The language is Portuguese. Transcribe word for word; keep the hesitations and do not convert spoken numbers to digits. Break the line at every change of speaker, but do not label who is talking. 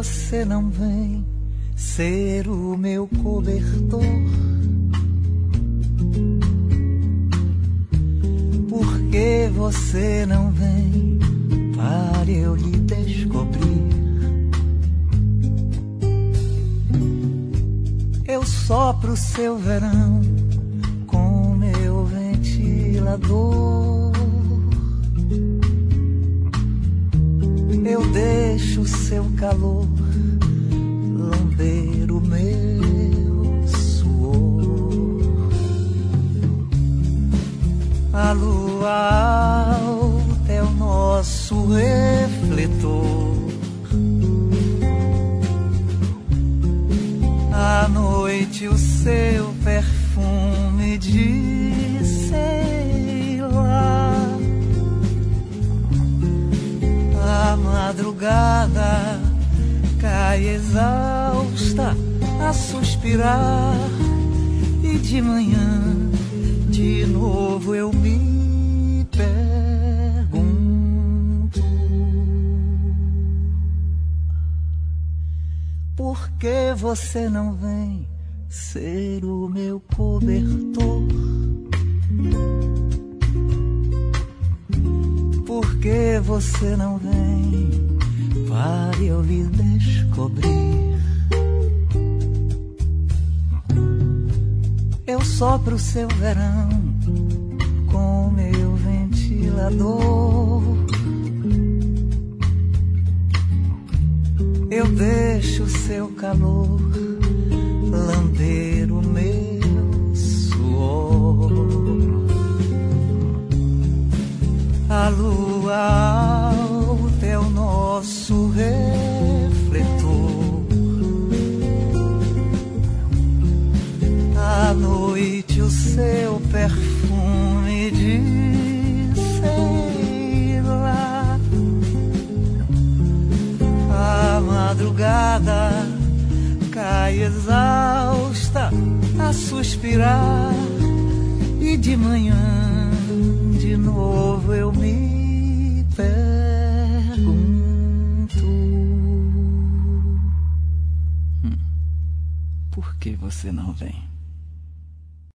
você não vem ser o meu cobertor? Por que você não vem para eu lhe descobrir? Eu sopro o seu verão com meu ventilador. Eu deixo o seu calor lamber o meu suor. A lua alta é o nosso refletor. À noite o seu perfume de sei lá. A madrugada cai exausta a suspirar, e de manhã de novo eu me pergunto: por que você não vem ser o meu cobertor? Por que você não vem para eu lhe descobrir? Eu sopro o seu verão com meu ventilador. Eu deixo o seu calor lamber o meu suor. A lua alta é o nosso refletor. À noite o seu perfume de sei lá. A madrugada cai exausta a suspirar, e de manhã de novo eu me pergunto: hum, por que você não vem?